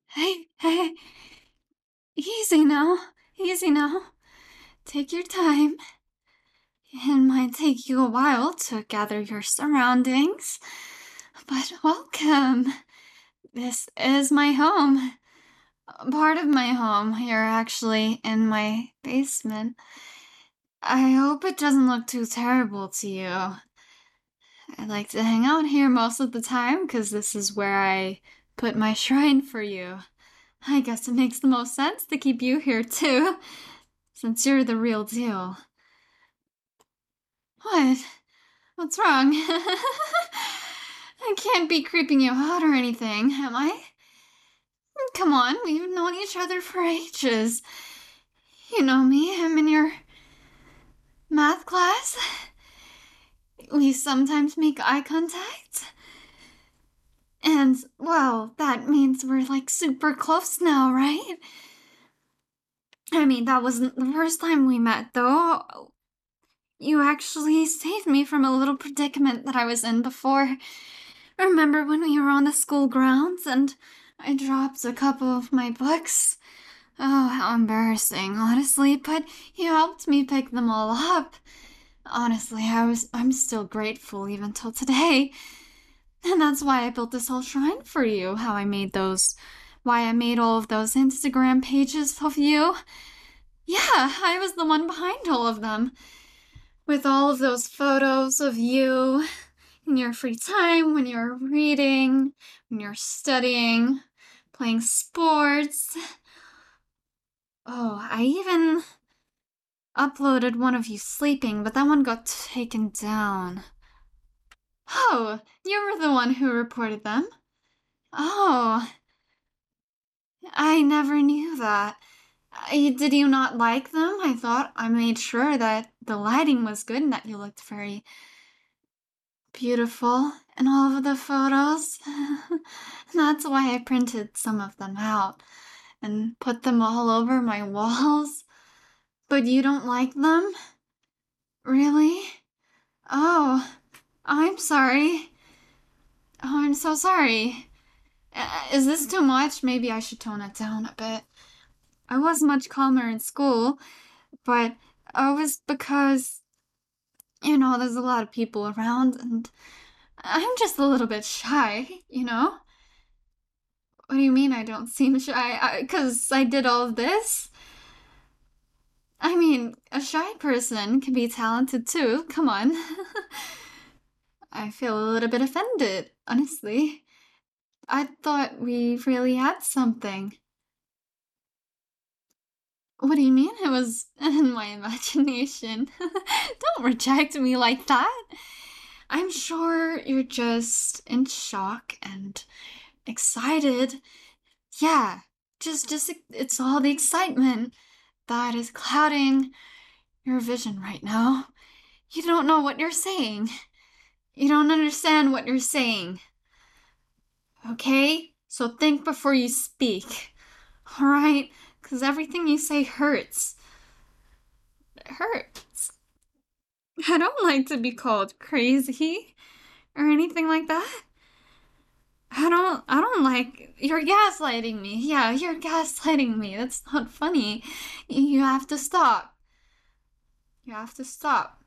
Hey, easy now. Easy now. Take your time. It might take you a while to gather your surroundings, but welcome. This is my home. Part of my home. You're actually in my basement. I hope it doesn't look too terrible to you. I like to hang out here most of the time because this is where I put my shrine for you. I guess it makes the most sense to keep you here too, since you're the real deal. What? What's wrong? I can't be creeping you out or anything, am I? Come on, we've known each other for ages. You know me, I'm in your math class. We sometimes make eye contact. And, well, that means we're like super close now, right? I mean, that wasn't the first time we met, though. You actually saved me from a little predicament that I was in before. Remember when we were on the school grounds and I dropped a couple of my books? Oh, how embarrassing, honestly, but you helped me pick them all up. Honestly, I'm still grateful even till today. And that's why I built this whole shrine for you, why I made all of those Instagram pages of you. Yeah, I was the one behind all of them. With all of those photos of you in your free time, when you're reading, when you're studying, playing sports. Oh, I even uploaded one of you sleeping, but that one got taken down. Oh, you were the one who reported them. Oh, I never knew that. Did you not like them? I thought I made sure that the lighting was good and that you looked very beautiful in all of the photos. That's why I printed some of them out and put them all over my walls. But you don't like them? Really? Oh, I'm sorry. Oh, I'm so sorry. Is this too much? Maybe I should tone it down a bit. I was much calmer in school, but it was because, there's a lot of people around and I'm just a little bit shy, you know? What do you mean I don't seem shy? 'Cause I did all of this? I mean, a shy person can be talented too. Come on. I feel a little bit offended, honestly. I thought we really had something. What do you mean it was in my imagination? Don't reject me like that. I'm sure you're just in shock and excited. Yeah, just it's all the excitement that is clouding your vision right now. You don't know what you're saying. You don't understand what you're saying. Okay? So think before you speak. Alright? Because everything you say hurts. It hurts. I don't like to be called crazy or anything like that. I don't like, you're gaslighting me. Yeah, you're gaslighting me. That's not funny. You have to stop. You have to stop.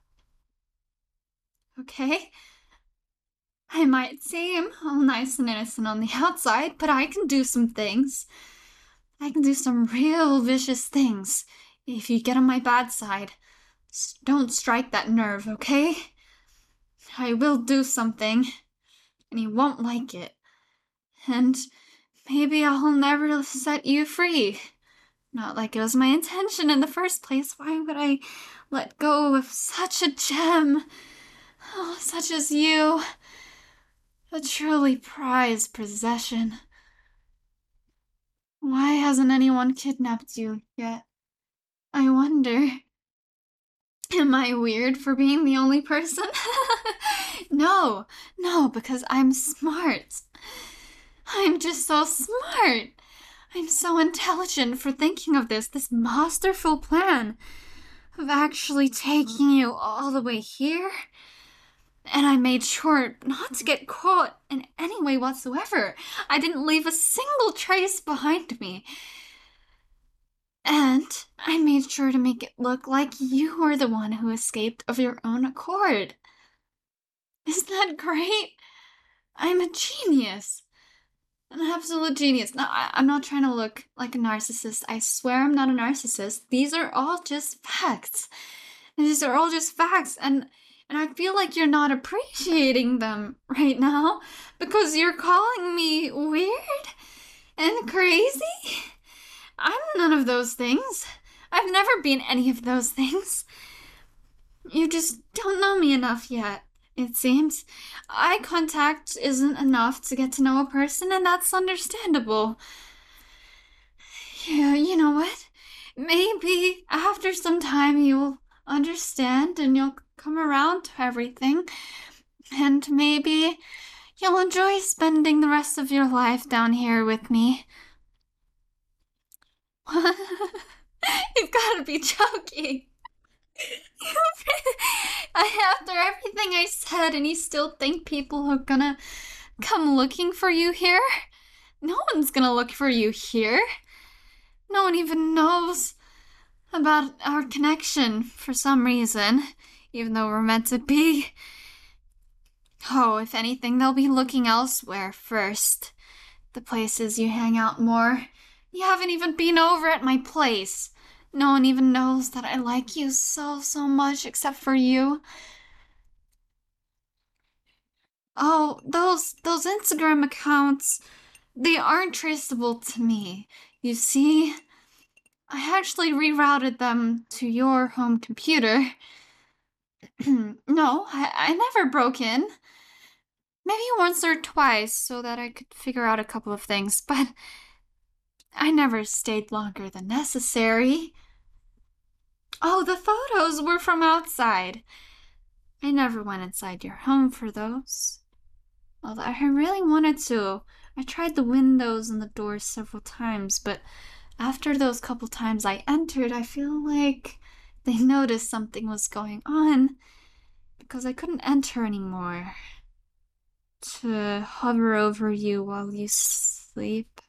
Okay? I might seem all nice and innocent on the outside, but I can do some things. I can do some real vicious things if you get on my bad side. Don't strike that nerve, okay? I will do something, and you won't like it. And maybe I'll never set you free. Not like it was my intention in the first place. Why would I let go of such a gem? Oh, such as you. A truly prized possession. Why hasn't anyone kidnapped you yet? I wonder. Am I weird for being the only person? No, because I'm smart. I'm just so smart. I'm so intelligent for thinking of this masterful plan of actually taking you all the way here. And I made sure not to get caught in any way whatsoever. I didn't leave a single trace behind me. And I made sure to make it look like you were the one who escaped of your own accord. Isn't that great? I'm a genius. An absolute genius. No, I'm not trying to look like a narcissist. I swear I'm not a narcissist. These are all just facts. These are all just facts, and I feel like you're not appreciating them right now because you're calling me weird and crazy. I'm none of those things. I've never been any of those things. You just don't know me enough yet, it seems. Eye contact isn't enough to get to know a person, and that's understandable. Yeah, you know what? Maybe after some time you'll understand and you'll come around to everything. And maybe you'll enjoy spending the rest of your life down here with me. You've got to be joking. After everything I said, and you still think people are gonna come looking for you here? No one's gonna look for you here. No one even knows about our connection for some reason, even though we're meant to be. Oh, if anything, they'll be looking elsewhere first. The places you hang out more. You haven't even been over at my place. No one even knows that I like you so much except for you. Oh, those Instagram accounts, they aren't traceable to me. You see, I actually rerouted them to your home computer. No, I never broke in. Maybe once or twice so that I could figure out a couple of things, but I never stayed longer than necessary. Oh, the photos were from outside. I never went inside your home for those. Although I really wanted to. I tried the windows and the doors several times, but after those couple times I entered, I feel like they noticed something was going on because I couldn't enter anymore to hover over you while you sleep.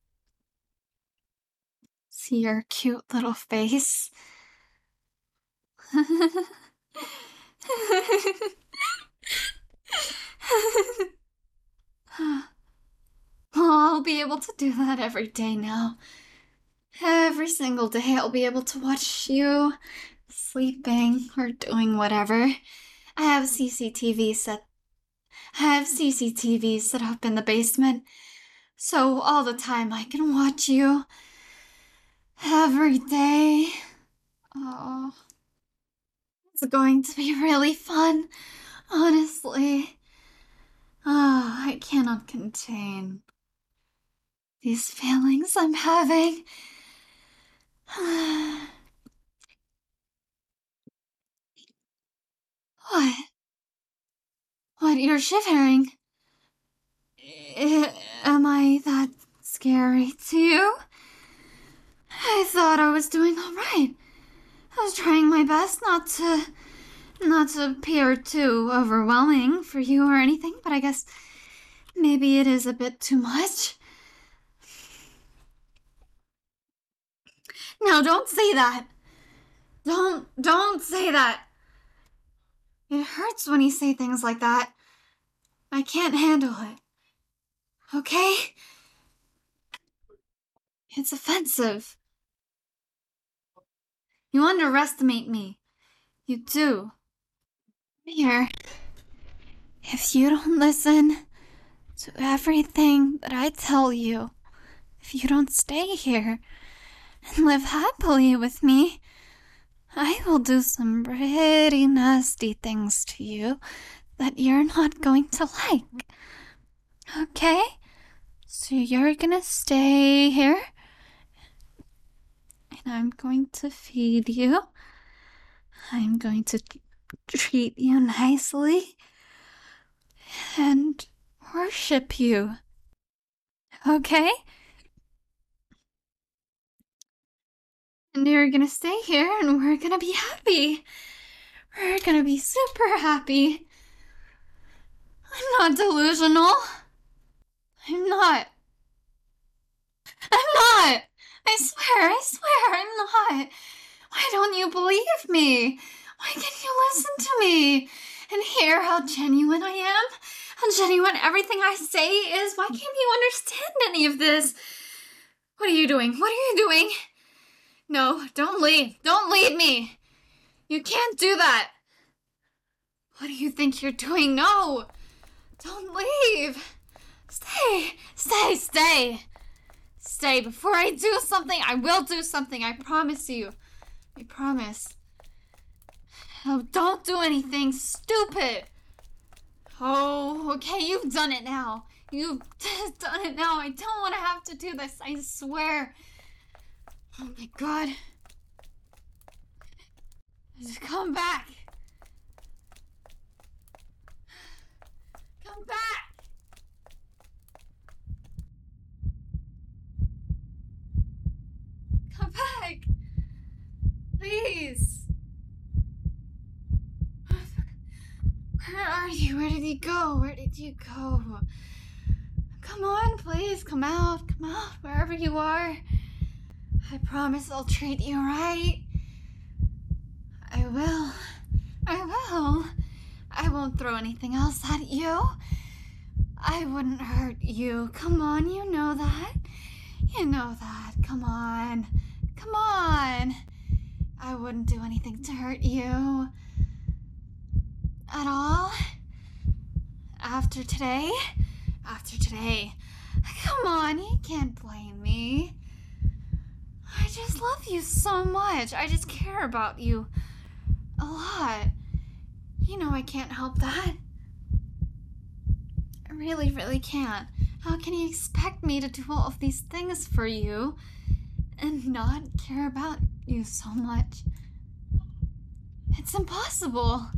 See your cute little face. Well, I'll be able to do that every day now. Every single day I'll be able to watch you sleeping or doing whatever. I have CCTV set up in the basement, so all the time I can watch you. Every day. Oh, it's going to be really fun, honestly. Oh, I cannot contain these feelings I'm having. What? What? You're shivering? Am I that scary to you? I thought I was doing all right. I was trying my best not to appear too overwhelming for you or anything, but I guess maybe it is a bit too much. No, don't say that. Don't say that. It hurts when you say things like that. I can't handle it. Okay? It's offensive. You underestimate me. You do. Here, if you don't listen to everything that I tell you, if you don't stay here and live happily with me, I will do some pretty nasty things to you that you're not going to like. Okay? So you're gonna stay here, and I'm going to feed you. I'm going to treat you nicely and worship you. Okay? And you're gonna stay here and we're gonna be happy. We're gonna be super happy. I'm not delusional. I'm not. I'm not. I swear, I'm not. Why don't you believe me? Why can't you listen to me and hear how genuine I am? How genuine everything I say is? Why can't you understand any of this? What are you doing? What are you doing? No, don't leave. Don't leave me. You can't do that. What do you think you're doing? No. Don't leave. Stay. Stay. Stay. Stay. Before I do something, I will do something. I promise you. I promise. Oh, don't do anything stupid. Oh, okay, you've done it now. You've done it now. I don't want to have to do this, I swear. Oh my god. Just come back. Come back. Come back. Please. Where are you? Where did you go? Where did you go? Come on, please. Come out. Come out. Wherever you are. I promise I'll treat you right. I will. I will. I won't throw anything else at you. I wouldn't hurt you. Come on, you know that. You know that. Come on. Come on. I wouldn't do anything to hurt you. At all. After today? After today. Come on, you can't blame me. I just love you so much. I just care about you a lot. You know I can't help that. I really, really can't. How can you expect me to do all of these things for you and not care about you so much? It's impossible.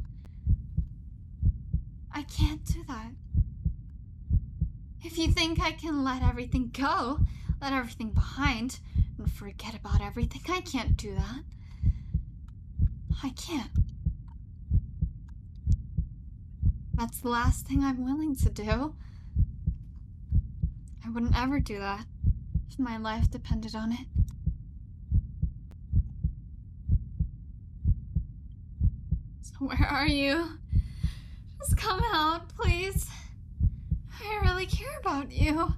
I can't do that. If you think I can let everything go, let everything behind, and forget about everything, I can't do that. I can't. That's the last thing I'm willing to do. I wouldn't ever do that if my life depended on it. So where are you? Just come out, please. I really care about you.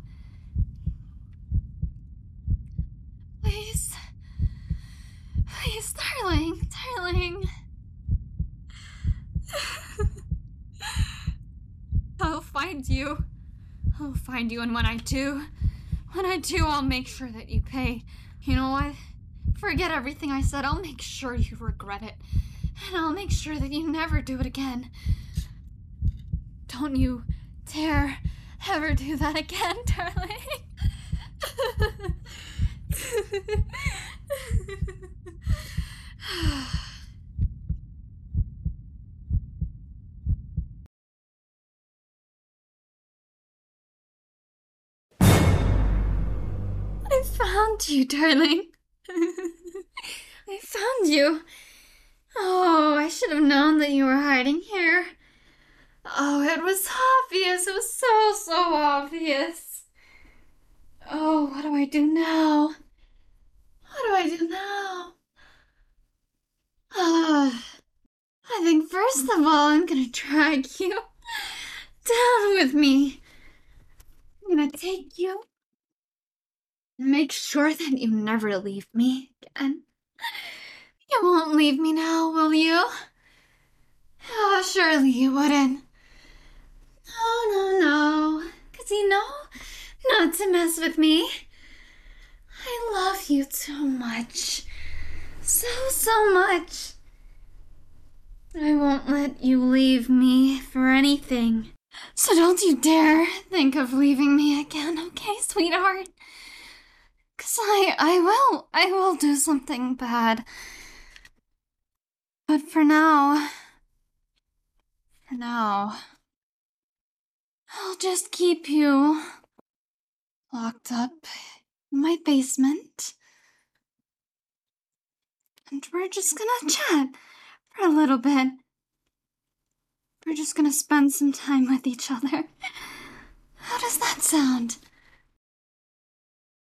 Please. Please, darling, darling. I'll find you. I'll find you, and when I do, I'll make sure that you pay. You know what? Forget everything I said. I'll make sure you regret it. And I'll make sure that you never do it again. Don't you dare ever do that again, darling. I found you, darling. I found you. Oh, I should have known that you were hiding here. Oh, it was obvious. It was so obvious. Oh, what do I do now? What do I do now? I think first of all, I'm gonna drag you down with me. I'm gonna take you and make sure that you never leave me again. You won't leave me now, will you? Oh, surely you wouldn't. No. 'Cause you know not to mess with me. I love you too much. So much. I won't let you leave me for anything. So don't you dare think of leaving me again, okay, sweetheart? 'Cause I will do something bad. But for now, I'll just keep you locked up in my basement. And we're just gonna chat for a little bit. We're just gonna spend some time with each other. How does that sound?